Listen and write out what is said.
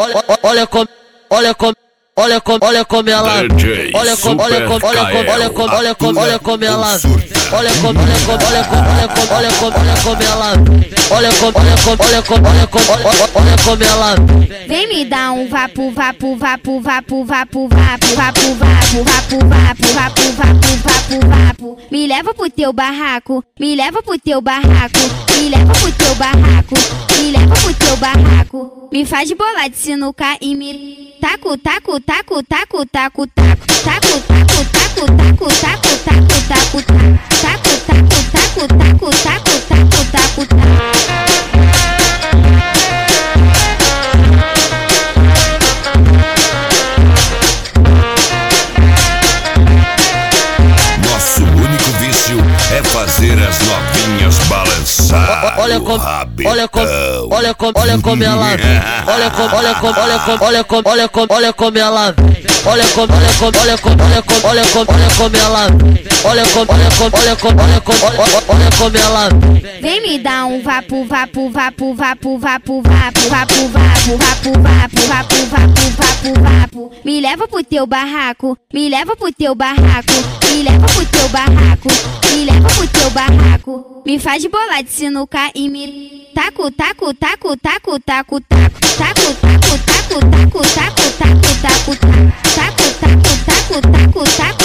olha como ela, olha como ela, olha como ela. Vem me dar um vapo. Me leva pro teu barraco, me leva pro teu barraco, me leva pro teu barraco, me leva pro teu barraco. Me faz bolar de sinuca e me taco. Nosso único vício é fazer as novinhas balançar. Olha como ela, olha como ela, olha como ela. Vem me dar um vapo. Me leva pro teu barraco, me leva pro teu barraco, me leva pro teu barraco, me leva pro teu barraco. Me faz bolar de sinuca e me taco. Taco.